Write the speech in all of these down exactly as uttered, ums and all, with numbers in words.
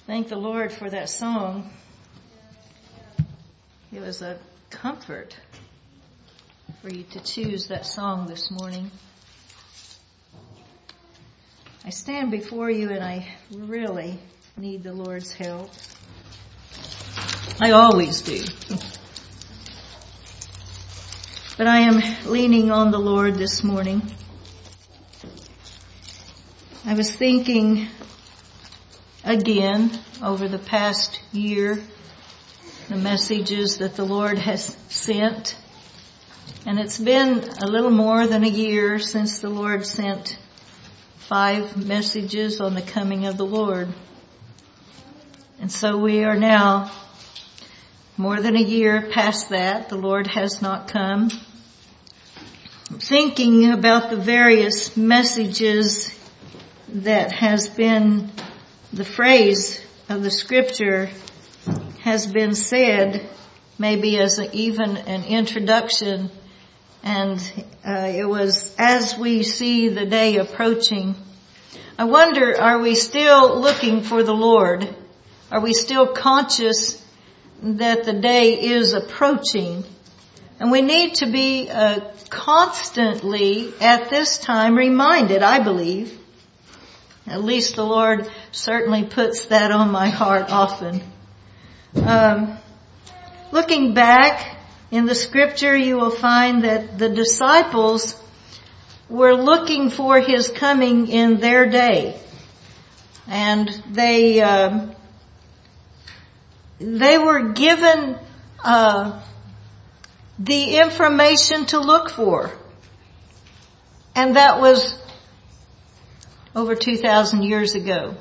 Thank the Lord for that song. It was a comfort for you to choose that song this morning. I stand before you and I really need the Lord's help. I always do. But I am leaning on the Lord this morning. I was thinking again over the past year, the messages that the Lord has sent. And it's been a little more than a year since the Lord sent five messages on the coming of the Lord. And so we are now more than a year past that. The Lord has not come. Thinking about the various messages that has been the phrase of the scripture has been said, maybe as a, even an introduction. And uh, it was, as we see the day approaching, I wonder, are we still looking for the Lord? Are we still conscious that the day is approaching? And we need to be uh, constantly at this time reminded, I believe. At least the Lord certainly puts that on my heart often. Um, looking back in the scripture, you will find that the disciples were looking for his coming in their day. And they, um, they were given, uh, the information to look for. And that was over two thousand years ago.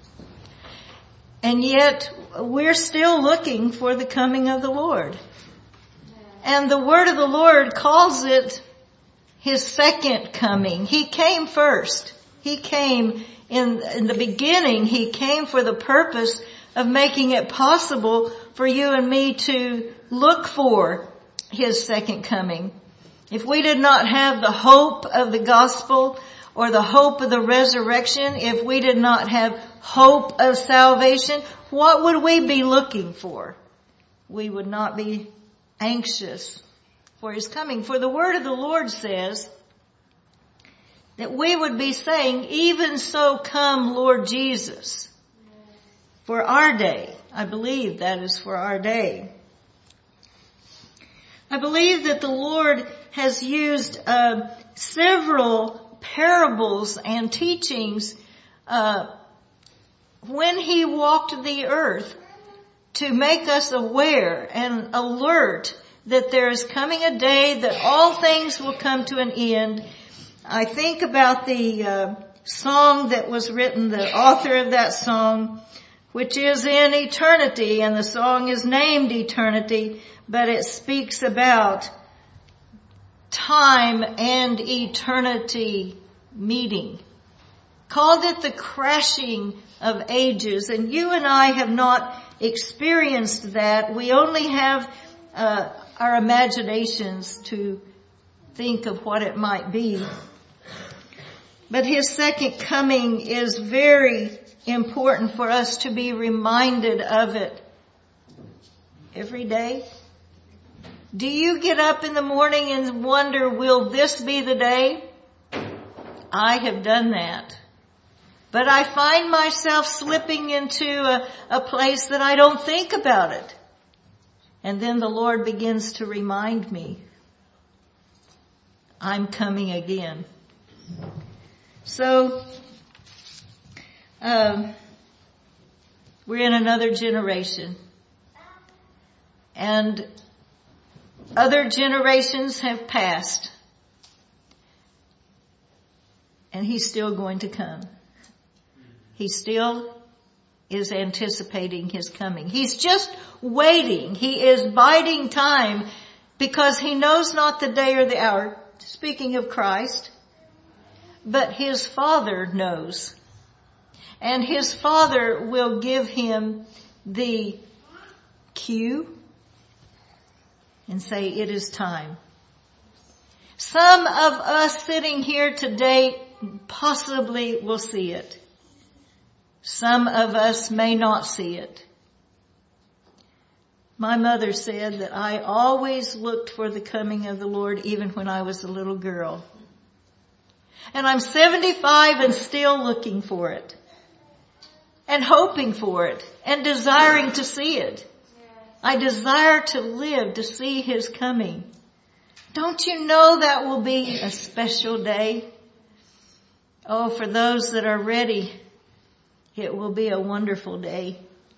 And yet we're still looking for the coming of the Lord. And the word of the Lord calls it his second coming. He came first. He came in, in the beginning. He came for the purpose of making it possible for you and me to look for his second coming. If we did not have the hope of the gospel or the hope of the resurrection, if we did not have hope of salvation, what would we be looking for? We would not be anxious for his coming. For the word of the Lord says that we would be saying, even so come Lord Jesus, for our day. I believe that is for our day. I believe that the Lord has used uh, several parables and teachings uh when he walked the earth to make us aware and alert that there is coming a day that all things will come to an end. I think about the uh, song that was written, the author of that song, which is in eternity, and the song is named Eternity, but it speaks about time and eternity meeting. Called it the crashing of ages. And you and I have not experienced that. We only have uh, our imaginations to think of what it might be. But his second coming is very important for us to be reminded of it every day. Do you get up in the morning and wonder, will this be the day? I have done that. But I find myself slipping into a, a place that I don't think about it. And then the Lord begins to remind me, I'm coming again. So, um, we're in another generation. And other generations have passed. And he's still going to come. He still is anticipating his coming. He's just waiting. He is biding time because he knows not the day or the hour. Speaking of Christ. But his Father knows. And his Father will give him the cue and say, it is time. Some of us sitting here today possibly will see it. Some of us may not see it. My mother said that I always looked for the coming of the Lord even when I was a little girl. And I'm seventy-five and still looking for it. And hoping for it. And desiring to see it. I desire to live to see His coming. Don't you know that will be a special day? Oh, for those that are ready, it will be a wonderful day.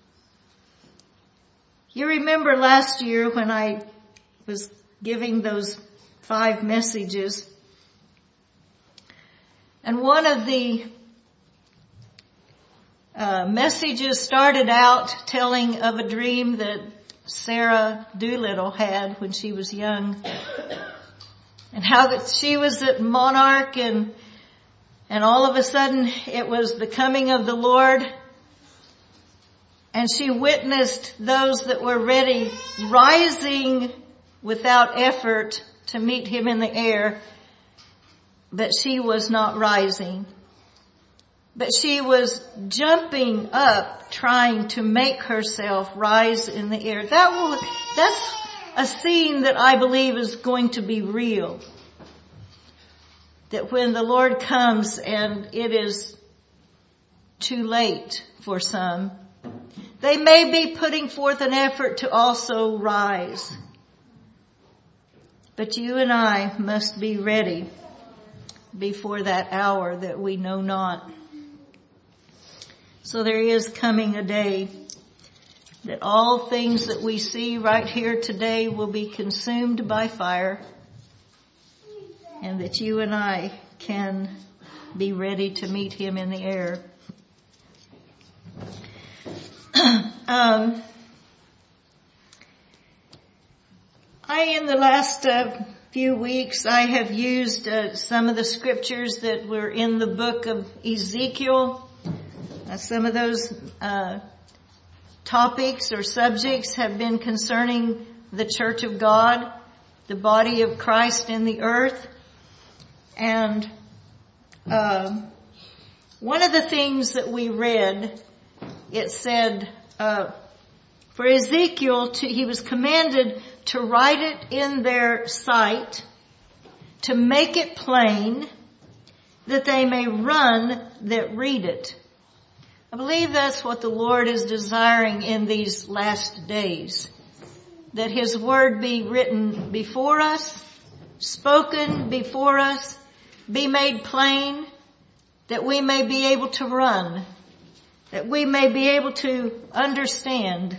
You remember last year when I was giving those five messages, and one of the uh, messages started out telling of a dream that Sarah Doolittle had when she was young, and how that she was at Monarch, and and all of a sudden it was the coming of the Lord. And she witnessed those that were ready rising without effort to meet Him in the air. But she was not rising. But she was jumping up trying to make herself rise in the air. That will, that's a scene that I believe is going to be real. That when the Lord comes and it is too late for some, they may be putting forth an effort to also rise. But you and I must be ready before that hour that we know not. So there is coming a day that all things that we see right here today will be consumed by fire, and that you and I can be ready to meet Him in the air. um, I, in the last uh, few weeks, I have used uh, some of the scriptures that were in the book of Ezekiel. Uh, some of those uh, topics or subjects have been concerning the church of God, the body of Christ in the earth. And uh, one of the things that we read, it said, uh, for Ezekiel, to, he was commanded to write it in their sight, to make it plain, that they may run that read it. I believe that's what the Lord is desiring in these last days. That His word be written before us, spoken before us, be made plain, that we may be able to run, that we may be able to understand.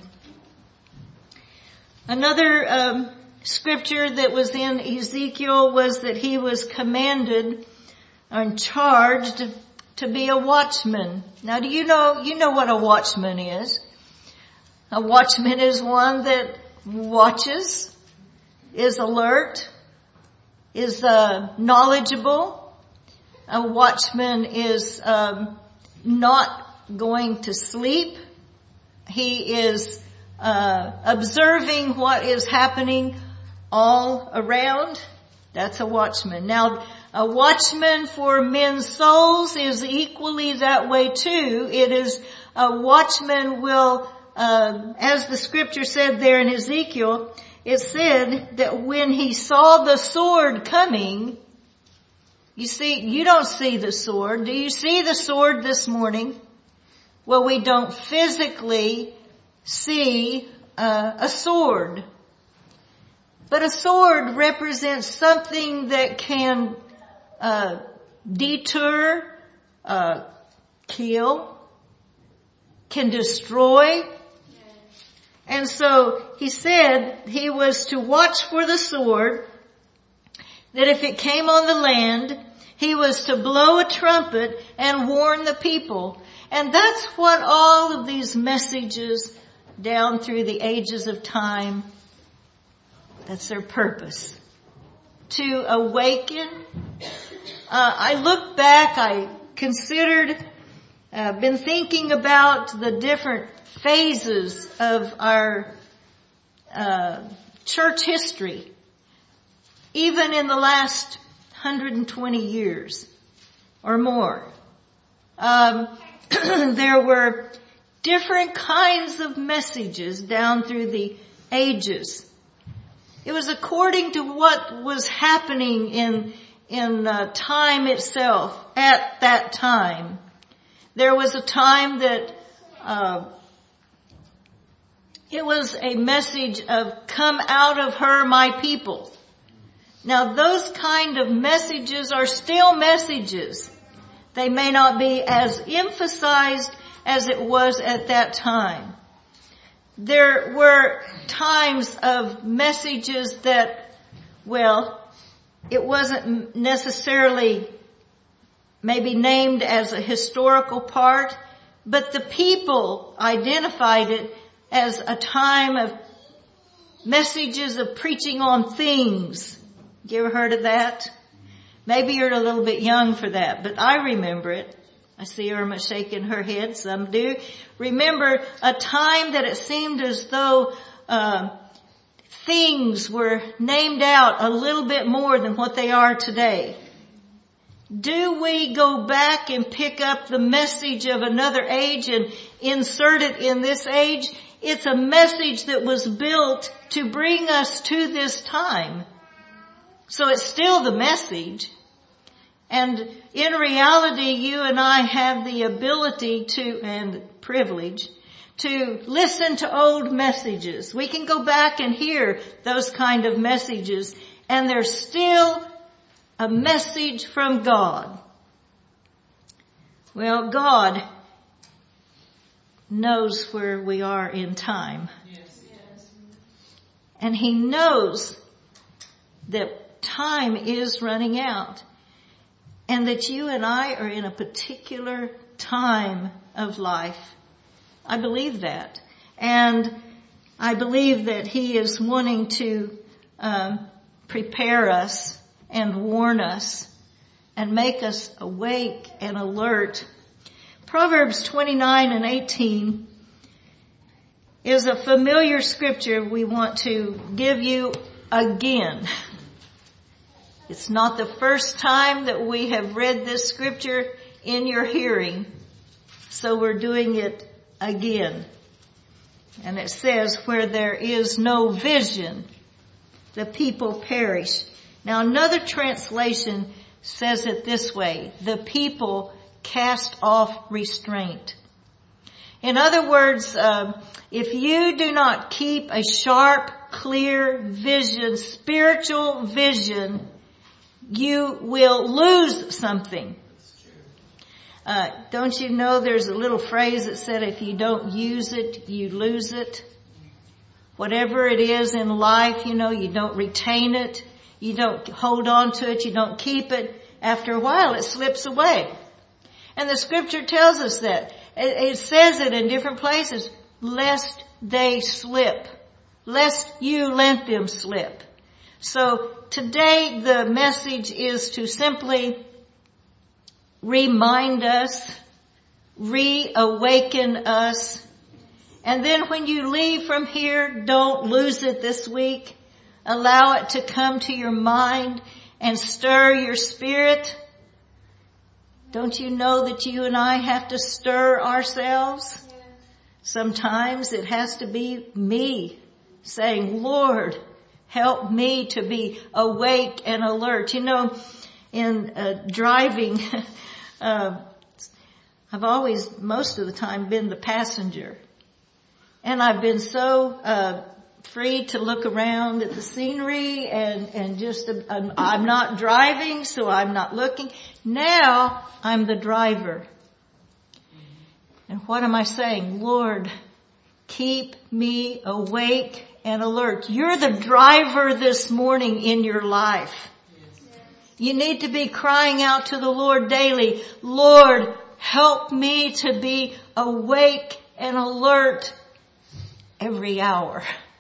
Another um, scripture that was in Ezekiel was that he was commanded and charged to be a watchman. Now, do you know, you know what a watchman is? A watchman is one that watches, is alert, is uh, knowledgeable. A watchman is um, not going to sleep. He is uh, observing what is happening all around. That's a watchman. Now, a watchman for men's souls is equally that way too. It is a watchman will, uh, as the scripture said there in Ezekiel, it said that when he saw the sword coming, you see, you don't see the sword. Do you see the sword this morning? Well, we don't physically see uh, a sword. But a sword represents something that can uh, deter, uh, kill, can destroy. And so he said he was to watch for the sword, that if it came on the land, he was to blow a trumpet and warn the people. And that's what all of these messages down through the ages of time, that's their purpose. To awaken. Uh, I look back, I considered, uh, been thinking about the different phases of our uh, church history, even in the last one hundred twenty years or more. Um, there were different kinds of messages down through the ages. It was according to what was happening in in uh, time itself at that time. There was a time that uh, it was a message of "Come out of her, my people." Now those kind of messages are still messages. They may not be as emphasized as it was at that time. There were times of messages that, well, it wasn't necessarily maybe named as a historical part, but the people identified it as a time of messages of preaching on things. You ever heard of that? Maybe you're a little bit young for that, but I remember it. I see Irma shaking her head. Some do. Remember a time that it seemed as though uh, things were named out a little bit more than what they are today. Do we go back and pick up the message of another age and insert it in this age? It's a message that was built to bring us to this time. So it's still the message. And in reality, you and I have the ability to, and privilege, to listen to old messages. We can go back and hear those kind of messages, and there's still a message from God. Well, God knows where we are in time. Yes. And He knows that time is running out. And that you and I are in a particular time of life. I believe that. And I believe that He is wanting to um, prepare us and warn us and make us awake and alert. Proverbs twenty-nine and eighteen is a familiar scripture we want to give you again. It's not the first time that we have read this scripture in your hearing, so we're doing it again. And it says, where there is no vision, the people perish. Now another translation says it this way, the people cast off restraint. In other words, uh, if you do not keep a sharp, clear vision, spiritual vision, you will lose something. Uh, don't you know there's a little phrase that said if you don't use it, you lose it? Whatever it is in life, you know, you don't retain it. You don't hold on to it. You don't keep it. After a while, it slips away. And the scripture tells us that. It, it says it in different places, lest they slip. Lest you let them slip. So today the message is to simply remind us, reawaken us, and then when you leave from here, don't lose it this week. Allow it to come to your mind and stir your spirit. Don't you know that you and I have to stir ourselves? Sometimes it has to be me saying, Lord, help me to be awake and alert. You know, in uh, driving, uh, I've always, most of the time, been the passenger. And I've been so uh free to look around at the scenery and, and just, uh, I'm not driving, so I'm not looking. Now I'm the driver. And what am I saying? Lord, keep me awake and alert. You're the driver this morning in your life. You need to be crying out to the Lord daily. Lord, help me to be awake and alert every hour.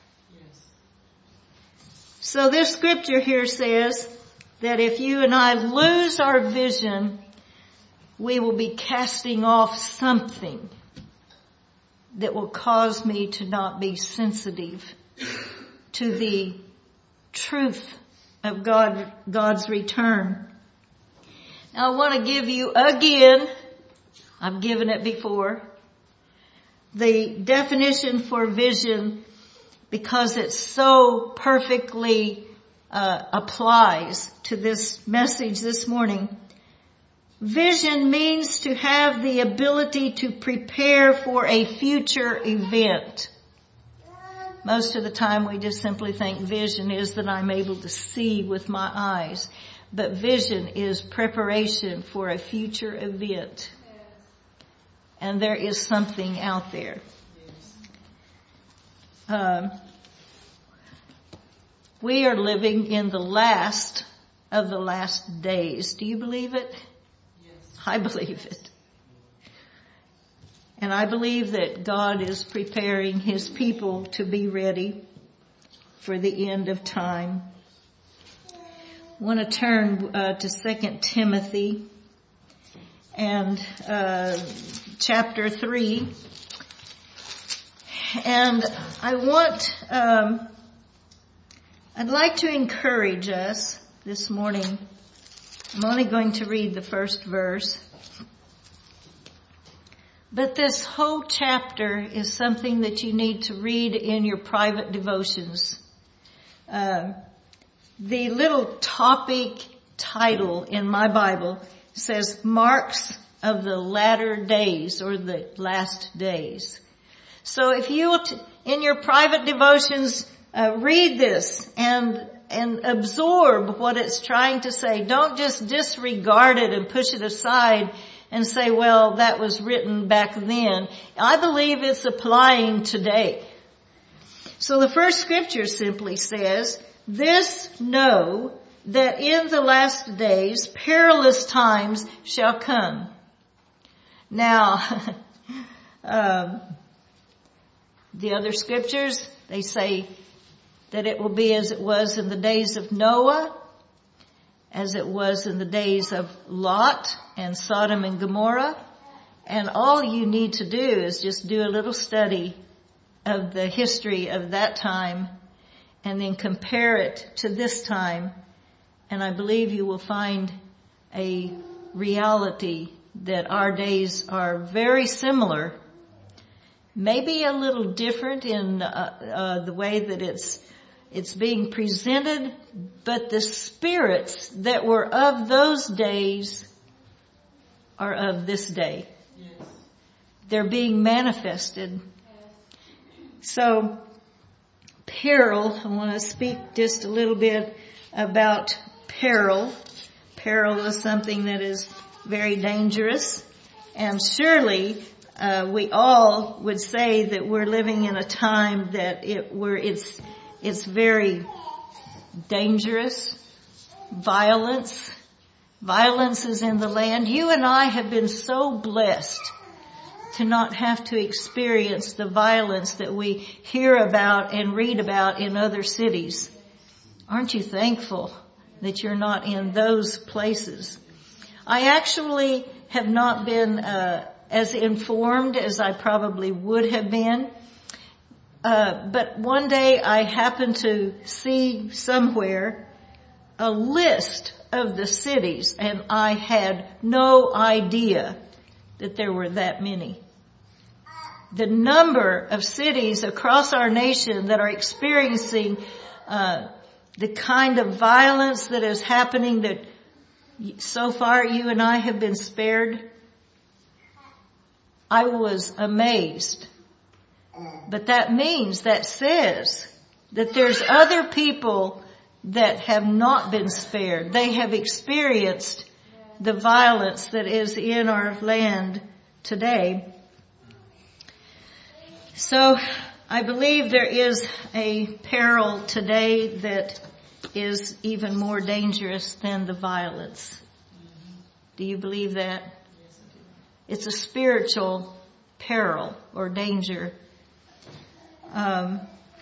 So this scripture here says that if you and I lose our vision, we will be casting off something that will cause me to not be sensitive to the truth of God, God's return. Now I want to give you again I've given it before. The definition for vision, because it so perfectly uh, applies to this message this morning. Vision means to have the ability to prepare for a future event. Most of the time we just simply think vision is that I'm able to see with my eyes. But vision is preparation for a future event. And there is something out there. Um, we are living in the last of the last days. Do you believe it? Yes. I believe it. And I believe that God is preparing His people to be ready for the end of time. I want to turn uh, to Second Timothy and uh, chapter three. And I want, um, I'd like to encourage us this morning. I'm only going to read the first verse. But this whole chapter is something that you need to read in your private devotions. Uh, the little topic title in my Bible says Marks of the Latter Days, or the Last Days. So if you, in your private devotions, uh, read this and and absorb what it's trying to say. Don't just disregard it and push it aside and say, well, that was written back then. I believe it's applying today. So the first scripture simply says, this know that in the last days perilous times shall come. Now, um, the other scriptures, they say that it will be as it was in the days of Noah, as it was in the days of Lot and Sodom and Gomorrah. And all you need to do is just do a little study of the history of that time and then compare it to this time. And I believe you will find a reality that our days are very similar, maybe a little different in uh, uh, the way that it's it's being presented, but the spirits that were of those days are of this day. Yes. They're being manifested. So, peril, I want to speak just a little bit about peril. Peril is something that is very dangerous, and surely uh, we all would say that we're living in a time that it where it's it's very dangerous. Violence, violence is in the land. You and I have been so blessed to not have to experience the violence that we hear about and read about in other cities. Aren't you thankful that you're not in those places? I actually have not been uh, as informed as I probably would have been. Uh, but one day I happened to see somewhere a list of the cities, and I had no idea that there were that many. The number of cities across our nation that are experiencing uh, the kind of violence that is happening, that so far you and I have been spared, I was amazed. But that means, that says that there's other people that have not been spared. They have experienced the violence that is in our land today. So I believe there is a peril today that is even more dangerous than the violence. Do you believe that? It's a spiritual peril or danger. Um,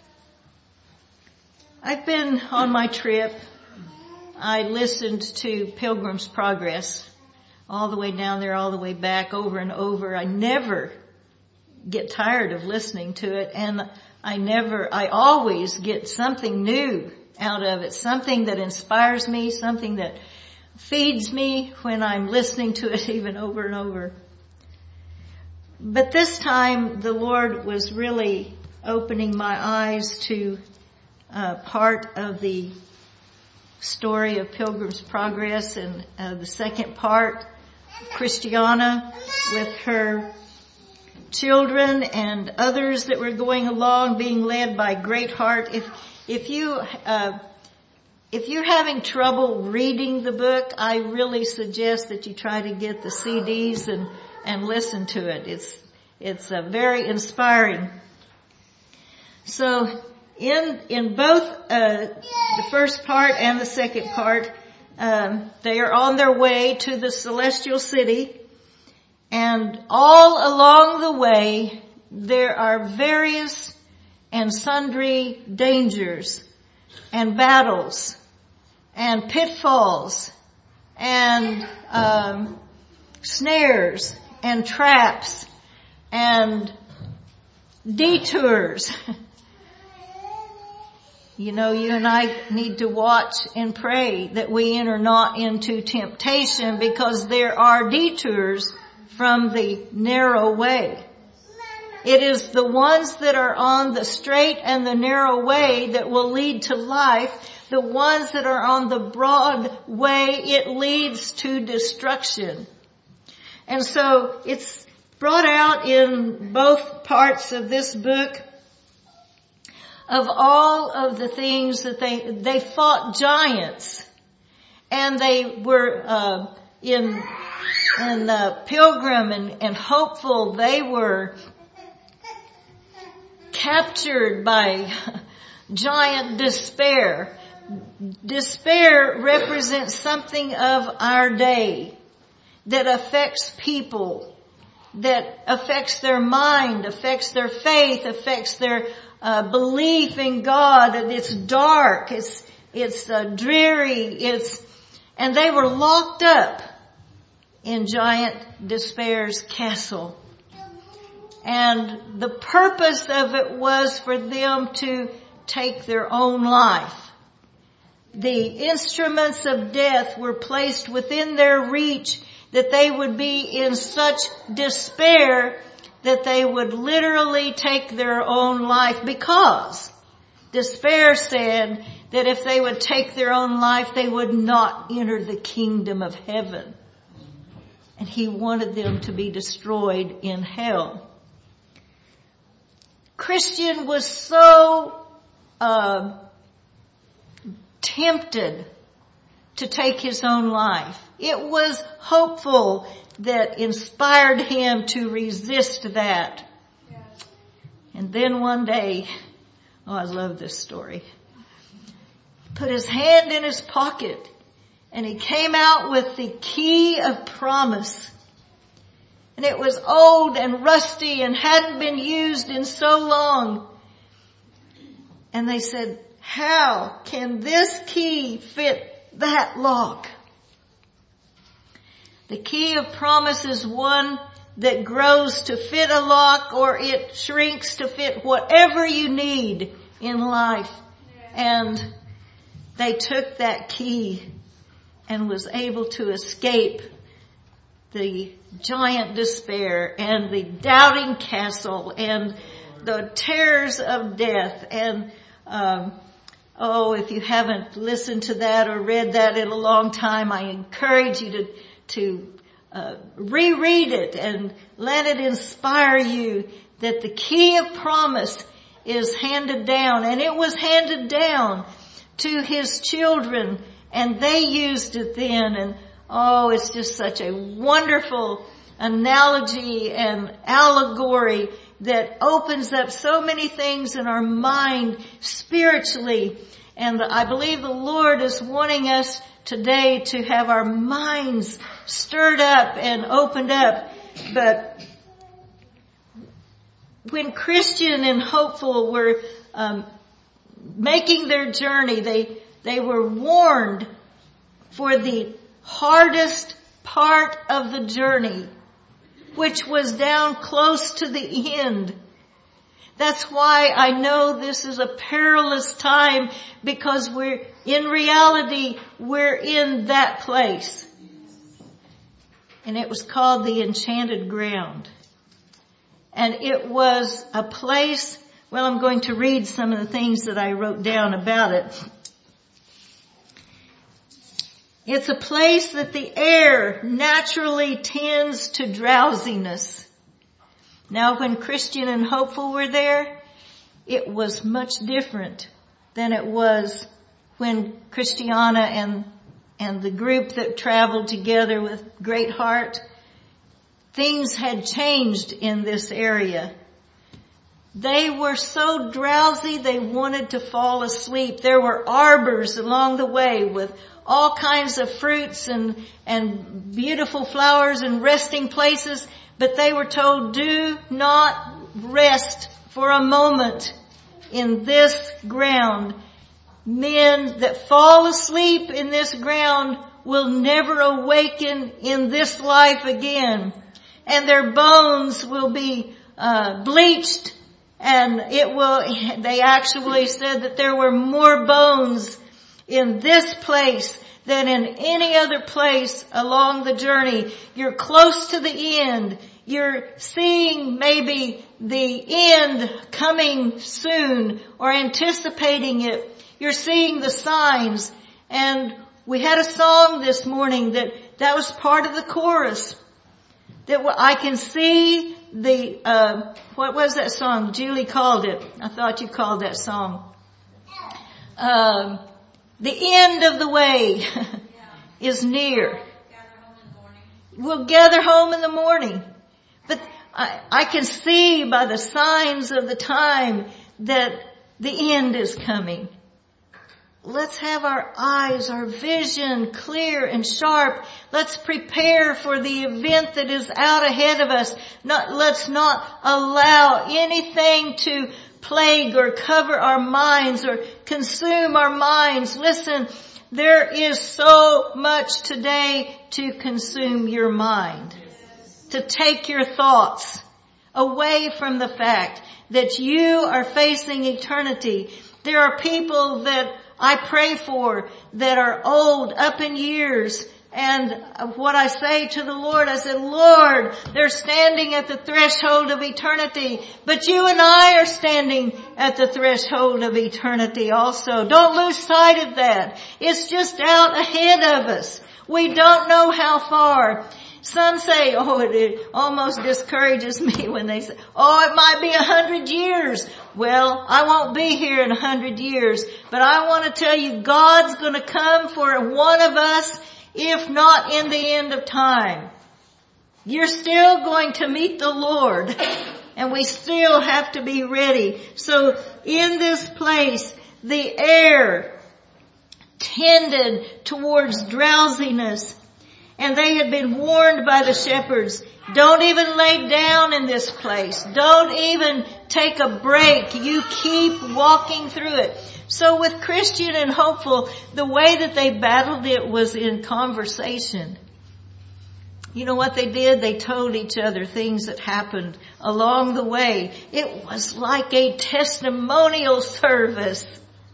I've been on my trip. I listened to Pilgrim's Progress all the way down there, all the way back, over and over. I never get tired of listening to it, and I never, I always get something new out of it, something that inspires me, something that feeds me when I'm listening to it even over and over. But this time the Lord was really opening my eyes to uh, part of the story of Pilgrim's Progress, and uh, the second part, Christiana with her children and others that were going along, being led by Greatheart. If if you uh, if you're having trouble reading the book, I really suggest that you try to get the C Ds and and listen to it. It's it's uh, very inspiring. So in in both uh, the first part and the second part, um, they are on their way to the celestial city, and all along the way there are various and sundry dangers and battles and pitfalls and um, snares and traps and detours. You know, you and I need to watch and pray that we enter not into temptation, because there are detours from the narrow way. It is the ones that are on the straight and the narrow way that will lead to life. The ones that are on the broad way, it leads to destruction. And so it's brought out in both parts of this book of all of the things that they, they fought giants, and they were, uh, in, in, uh, Pilgrim and, and Hopeful, they were captured by giant despair. Despair represents something of our day that affects people, that affects their mind, affects their faith, affects their Uh, belief in God. And it's dark, it's it's uh, dreary, it's and they were locked up in Giant Despair's castle. And the purpose of it was for them to take their own life. The instruments of death were placed within their reach, that they would be in such despair that they would literally take their own life, because despair said that if they would take their own life, they would not enter the kingdom of heaven. And he wanted them to be destroyed in hell. Christian was so uh, tempted to take his own life. It was Hopeful that inspired him to resist that. And then one day, oh, I love this story, put his hand in his pocket and he came out with the key of promise. And it was old and rusty and hadn't been used in so long. And they said, how can this key fit that lock? The key of promise is one that grows to fit a lock, or it shrinks to fit whatever you need in life. And they took that key and was able to escape the giant despair and the doubting castle and the terrors of death. And um oh, if you haven't listened to that or read that in a long time, I encourage you to to uh, reread it and let it inspire you that the key of promise is handed down, and it was handed down to his children, and they used it then. And oh, it's just such a wonderful analogy and allegory that opens up so many things in our mind spiritually. And I believe the Lord is wanting us today to have our minds stirred up and opened up. But when Christian and Hopeful were um, making their journey, they they were warned for the hardest part of the journey, which was down close to the end. That's why I know this is a perilous time, because we're, in reality, we're in that place. And it was called the enchanted ground. And it was a place, well, I'm going to read some of the things that I wrote down about it. It's a place that the air naturally tends to drowsiness. Now, when Christian and Hopeful were there, it was much different than it was when Christiana and and the group that traveled together with Great Heart. Things had changed in this area. They were so drowsy they wanted to fall asleep. There were arbors along the way with all kinds of fruits and, and beautiful flowers and resting places, but they were told, do not rest for a moment in this ground. Men that fall asleep in this ground will never awaken in this life again. And their bones will be uh, bleached, and it will, they actually said that there were more bones in this place than in any other place along the journey. You're close to the end. You're seeing maybe the end coming soon or anticipating it. You're seeing the signs. And we had a song this morning that, that was part of the chorus. That I can see the, uh, what was that song? Julie called it. I thought you called that song. Um, the end of the way is near. We'll gather home in the morning. But I, I can see by the signs of the time that the end is coming. Let's have our eyes, our vision clear and sharp. Let's prepare for the event that is out ahead of us. Not, let's not allow anything to plague or cover our minds or consume our minds. Listen, there is so much today to consume your mind, to take your thoughts away from the fact that you are facing eternity. There are people that I pray for that are old, up in years. And what I say to the Lord, I said, Lord, they're standing at the threshold of eternity. But you and I are standing at the threshold of eternity also. Don't lose sight of that. It's just out ahead of us. We don't know how far. Some say, oh, it almost discourages me when they say, oh, it might be a hundred years. Well, I won't be here in a hundred years, but I want to tell you, God's going to come for one of us, if not in the end of time. You're still going to meet the Lord, and we still have to be ready. So in this place, the air tended towards drowsiness. And they had been warned by the shepherds, don't even lay down in this place. Don't even take a break. You keep walking through it. So with Christian and Hopeful, the way that they battled it was in conversation. You know what they did? They told each other things that happened along the way. It was like a testimonial service.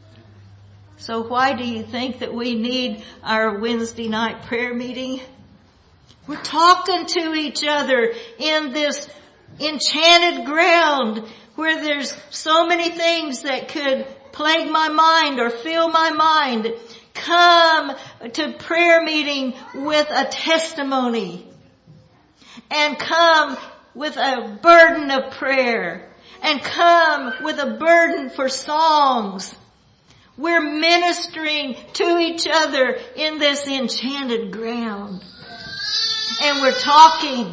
So why do you think that we need our Wednesday night prayer meeting? We're talking to each other in this enchanted ground where there's so many things that could plague my mind or fill my mind. Come to prayer meeting with a testimony and come with a burden of prayer and come with a burden for songs. We're ministering to each other in this enchanted ground. And we're talking.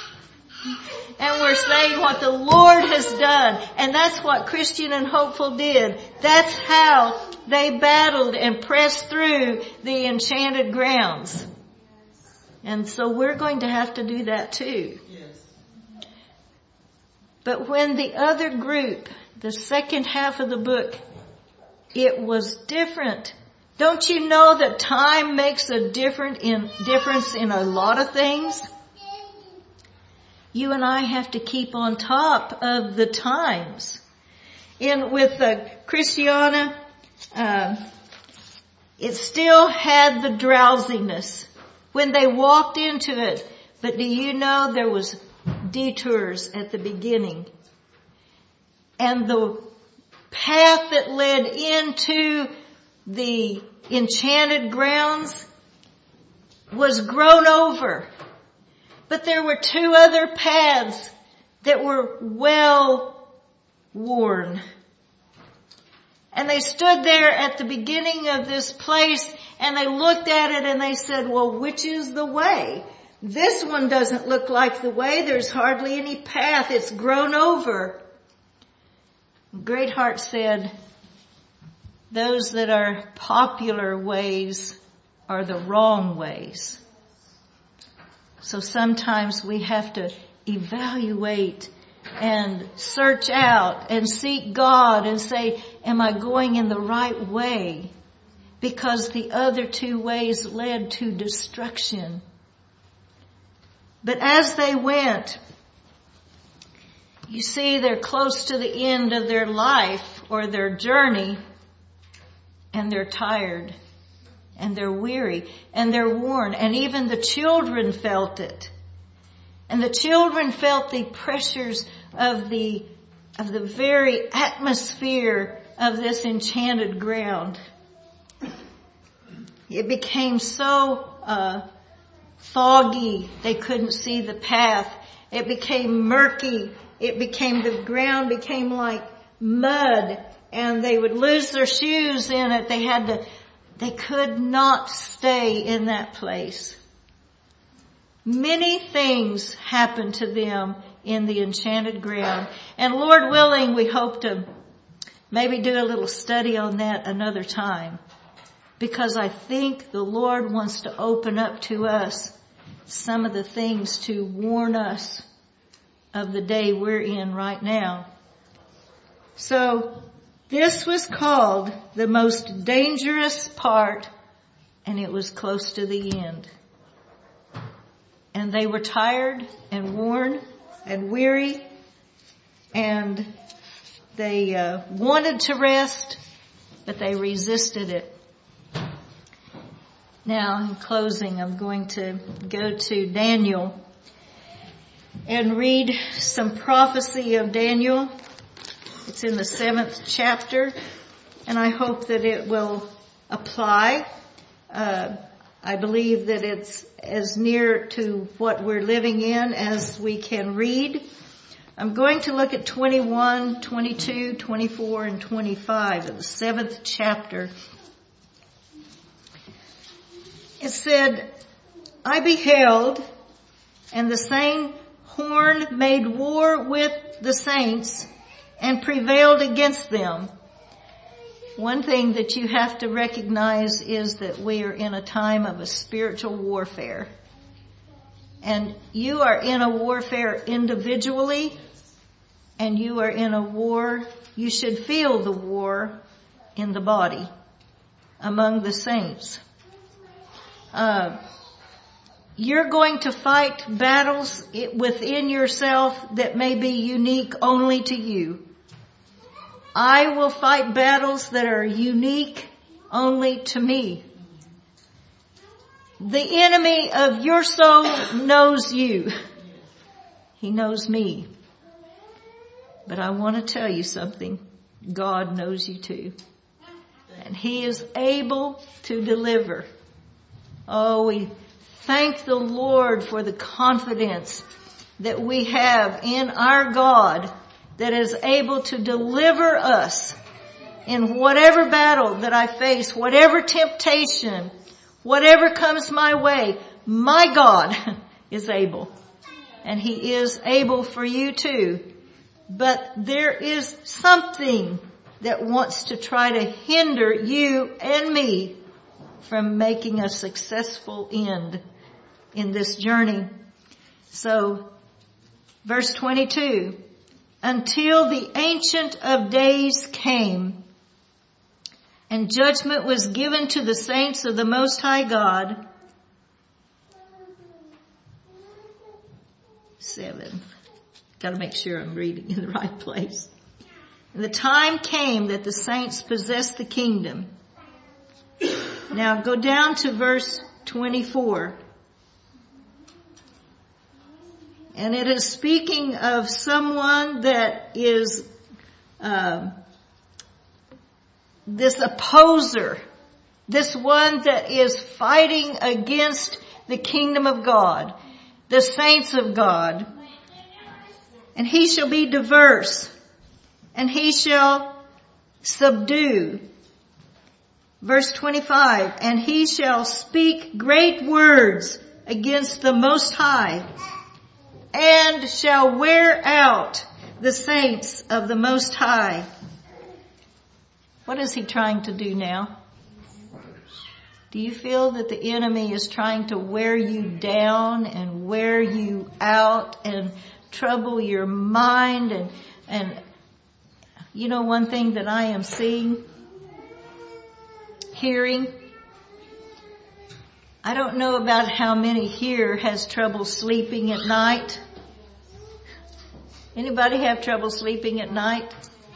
And we're saying what the Lord has done. And that's what Christian and Hopeful did. That's how they battled and pressed through the enchanted grounds. And so we're going to have to do that too. But when the other group, the second half of the book, it was different. Don't you know that time makes a different in, difference in a lot of things? You and I have to keep on top of the times. In with uh, Christiana, uh, it still had the drowsiness when they walked into it. But do you know there was detours at the beginning. And the path that led into the enchanted grounds was grown over. But there were two other paths that were well worn. And they stood there at the beginning of this place and they looked at it and they said, well, which is the way? This one doesn't look like the way. There's hardly any path. It's grown over. Greatheart said, those that are popular ways are the wrong ways. So sometimes we have to evaluate and search out and seek God and say, am I going in the right way? Because the other two ways led to destruction. But as they went, you see they're close to the end of their life or their journey, and they're tired and they're weary and they're worn, and even the children felt it. And the children felt the pressures of the of the very atmosphere of this enchanted ground. It became so uh foggy they couldn't see the path. It became murky. It became, the ground became like mud, and they would lose their shoes in it. They had to, they could not stay in that place. Many things happened to them in the enchanted ground. And Lord willing, we hope to maybe do a little study on that another time. Because I think the Lord wants to open up to us some of the things to warn us of the day we're in right now. So this was called the most dangerous part, and it was close to the end. And they were tired and worn and weary, and they uh, wanted to rest, but they resisted it. Now, in closing, I'm going to go to Daniel and read some prophecy of Daniel. It's in the seventh chapter, and I hope that it will apply. Uh, I believe that it's as near to what we're living in as we can read. I'm going to look at twenty-one, twenty-two, twenty-four, and twenty-five of the seventh chapter. It said, I beheld, and the same horn made war with the saints and prevailed against them. One thing that you have to recognize is that we are in a time of a spiritual warfare. And you are in a warfare individually, and you are in a war, you should feel the war in the body among the saints. Uh, You're going to fight battles within yourself that may be unique only to you. I will fight battles that are unique only to me. The enemy of your soul knows you. He knows me. But I want to tell you something. God knows you too. And He is able to deliver. Oh, we thank the Lord for the confidence that we have in our God that is able to deliver us in whatever battle that I face, whatever temptation, whatever comes my way. My God is able, and He is able for you too. But there is something that wants to try to hinder you and me from making a successful end in this journey. So, verse twenty-two, until the Ancient of Days came, and judgment was given to the saints of the Most High God. Seven. Got to make sure I'm reading in the right place. And the time came that the saints possessed the kingdom. Now go down to verse twenty-four. And it is speaking of someone that is uh, this opposer, this one that is fighting against the kingdom of God, the saints of God. And he shall be diverse, and he shall subdue. Verse twenty-five, and he shall speak great words against the Most High, and shall wear out the saints of the Most High. What is he trying to do now? Do you feel that the enemy is trying to wear you down and wear you out and trouble your mind? And, and you know one thing that I am seeing, hearing, I don't know about how many here has trouble sleeping at night. Anybody have trouble sleeping at night?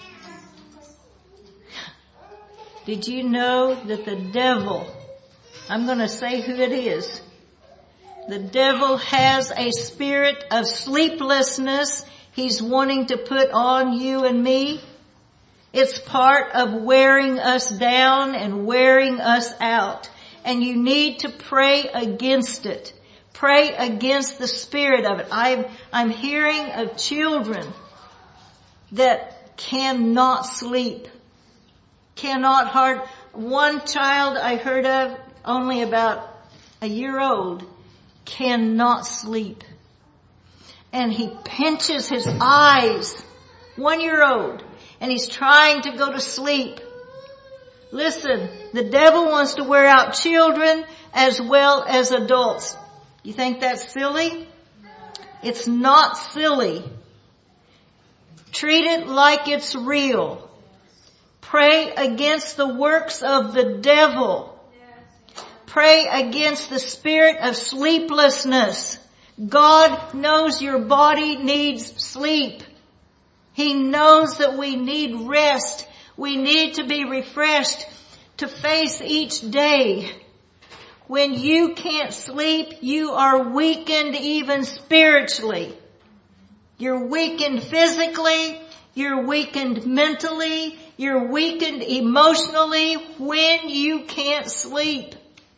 Did you know that the devil, I'm going to say who it is, the devil has a spirit of sleeplessness he's wanting to put on you and me? It's part of wearing us down and wearing us out. And you need to pray against it. Pray against the spirit of it. I'm, I'm hearing of children that cannot sleep. Cannot hard. One child I heard of, only about a year old, cannot sleep. And he pinches his eyes. One year old. And he's trying to go to sleep. Listen, the devil wants to wear out children as well as adults. You think that's silly? It's not silly. Treat it like it's real. Pray against the works of the devil. Pray against the spirit of sleeplessness. God knows your body needs sleep. He knows that we need rest. We need to be refreshed to face each day. When you can't sleep, you are weakened even spiritually. You're weakened physically. You're weakened mentally. You're weakened emotionally when you can't sleep.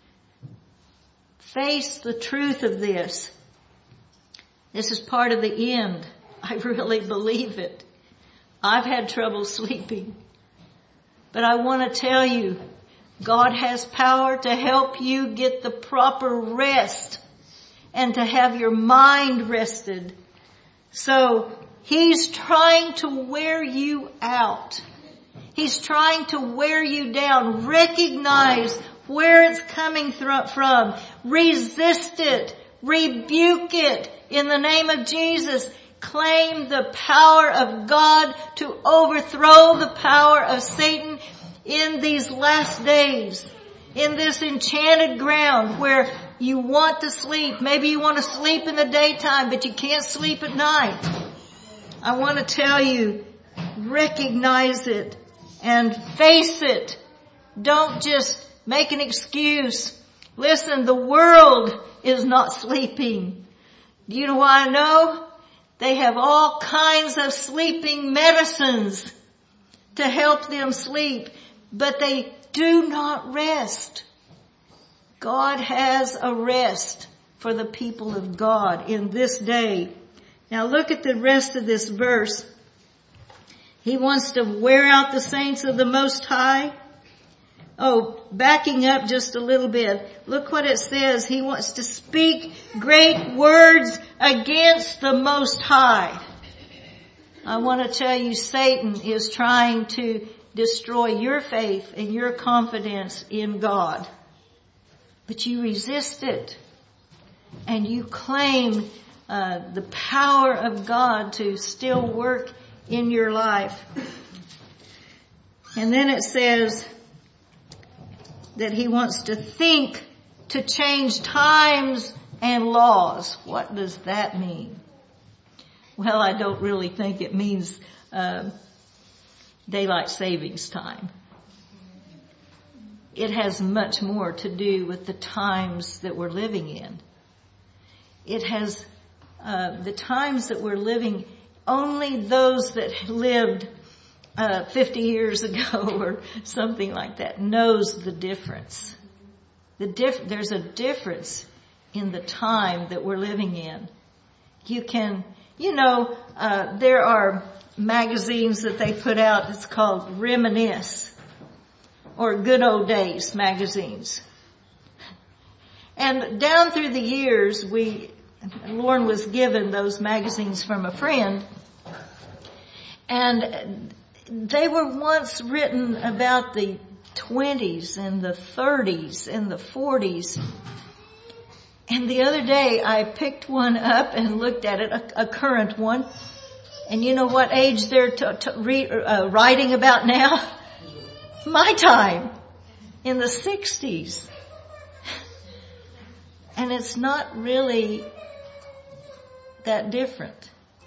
Face the truth of this. This is part of the end. I really believe it. I've had trouble sleeping. But I want to tell you, God has power to help you get the proper rest and to have your mind rested. So he's trying to wear you out. He's trying to wear you down. Recognize where it's coming from. Resist it. Rebuke it in the name of Jesus. Claim the power of God to overthrow the power of Satan in these last days. In this enchanted ground where you want to sleep. Maybe you want to sleep in the daytime, but you can't sleep at night. I want to tell you, recognize it and face it. Don't just make an excuse. Listen, the world is not sleeping. Do you know why I know? They have all kinds of sleeping medicines to help them sleep, but they do not rest. God has a rest for the people of God in this day. Now look at the rest of this verse. He wants to wear out the saints of the Most High. Oh, backing up just a little bit. Look what it says. He wants to speak great words against the Most High. I want to tell you, Satan is trying to destroy your faith and your confidence in God. But you resist it. And you claim uh, the power of God to still work in your life. And then it says that he wants to think to change times and laws. What does that mean? Well, I don't really think it means uh, daylight savings time. It has much more to do with the times that we're living in. It has uh, the times that we're living, only those that lived uh, fifty years ago or something like that knows the difference. The diff- there's a difference in the time that we're living in. You can, you know, uh, there are magazines that they put out. It's called Reminisce or Good Old Days magazines. And down through the years, we, Lauren was given those magazines from a friend, and they were once written about the twenties and the thirties and the forties. And the other day I picked one up and looked at it, a, a current one. And you know what age they're t- t- re- uh, writing about now? My time, in the sixties. And it's not really that different.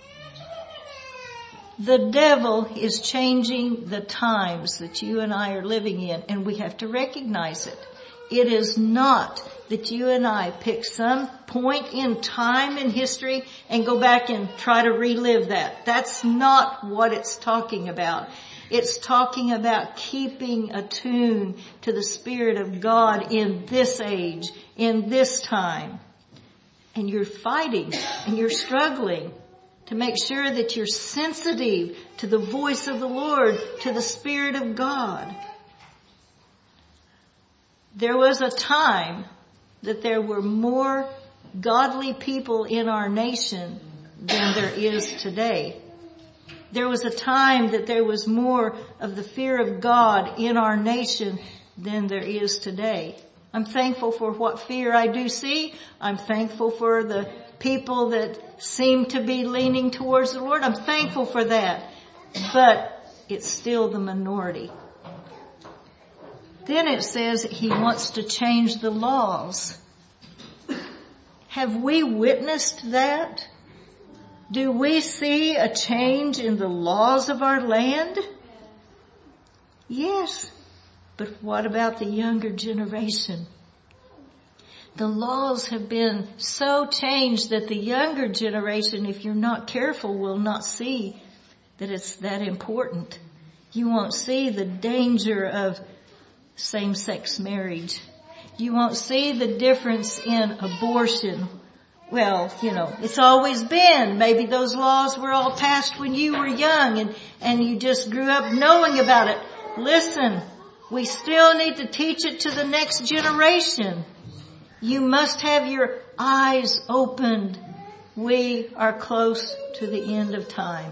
The devil is changing the times that you and I are living in, and we have to recognize it. It is not that you and I pick some point in time in history and go back and try to relive that. That's not what it's talking about. It's talking about keeping attuned to the Spirit of God in this age, in this time. And you're fighting and you're struggling to make sure that you're sensitive to the voice of the Lord, to the Spirit of God. There was a time that there were more godly people in our nation than there is today. There was a time that there was more of the fear of God in our nation than there is today. I'm thankful for what fear I do see. I'm thankful for the people that seem to be leaning towards the Lord. I'm thankful for that. But it's still the minority. Then it says he wants to change the laws. Have we witnessed that? Do we see a change in the laws of our land? Yes. But what about the younger generation? The laws have been so changed that the younger generation, if you're not careful, will not see that it's that important. You won't see the danger of same-sex marriage. You won't see the difference in abortion. Well, you know, it's always been. Maybe those laws were all passed when you were young and, and you just grew up knowing about it. Listen, we still need to teach it to the next generation. You must have your eyes opened. We are close to the end of time.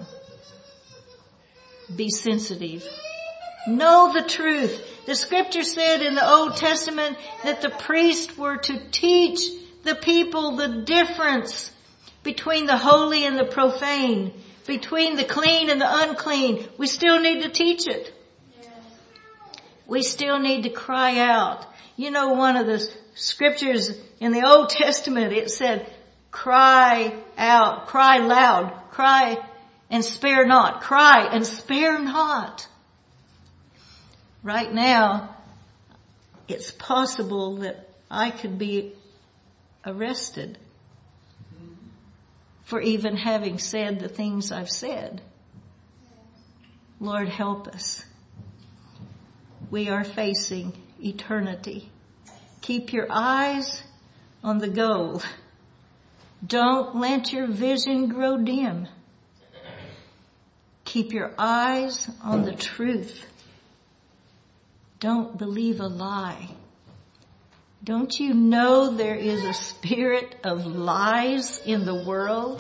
Be sensitive. Know the truth. The scripture said in the Old Testament that the priests were to teach the people the difference between the holy and the profane, between the clean and the unclean. We still need to teach it. We still need to cry out. You know, one of the scriptures in the Old Testament, it said, cry out, cry loud, cry and spare not, cry and spare not. Right now, it's possible that I could be arrested for even having said the things I've said. Lord, help us. We are facing eternity. Keep your eyes on the goal. Don't let your vision grow dim. Keep your eyes on the truth. Don't believe a lie. Don't you know there is a spirit of lies in the world,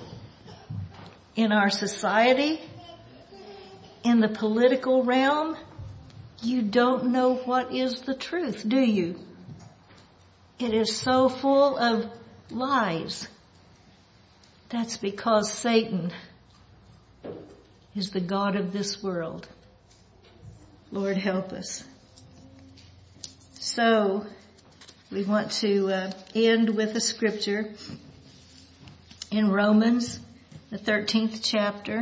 in our society, in the political realm? You don't know what is the truth, do you? It is so full of lies. That's because Satan is the god of this world. Lord, help us. So, we want to uh, end with a scripture in Romans, the thirteenth chapter.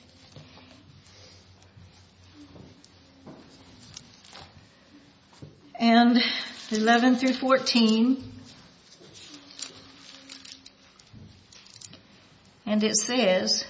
And eleven through fourteen. And it says,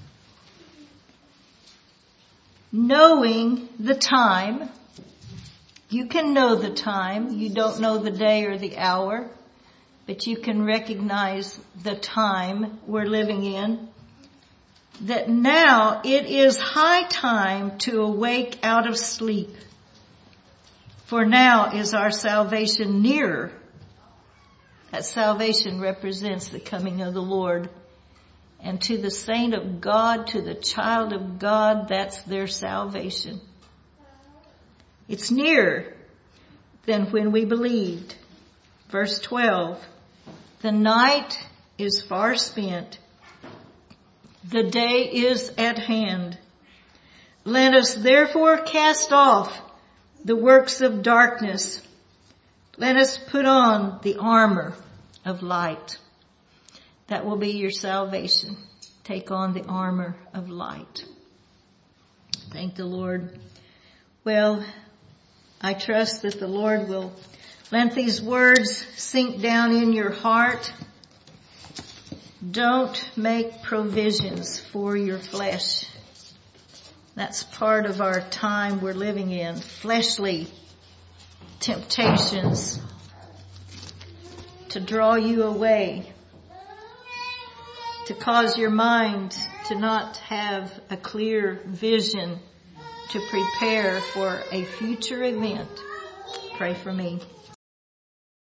knowing the time. You can know the time. You don't know the day or the hour, but you can recognize the time we're living in. That now it is high time to awake out of sleep. For now is our salvation nearer. That salvation represents the coming of the Lord. And to the saint of God, to the child of God, that's their salvation. It's nearer than when we believed. Verse twelve, the night is far spent. The day is at hand. Let us therefore cast off the works of darkness. Let us put on the armor of light. That will be your salvation. Take on the armor of light. Thank the Lord. Well, I trust that the Lord will let these words sink down in your heart. Don't make provisions for your flesh. That's part of our time we're living in. Fleshly temptations to draw you away, to cause your mind to not have a clear vision to prepare for a future event. Pray for me.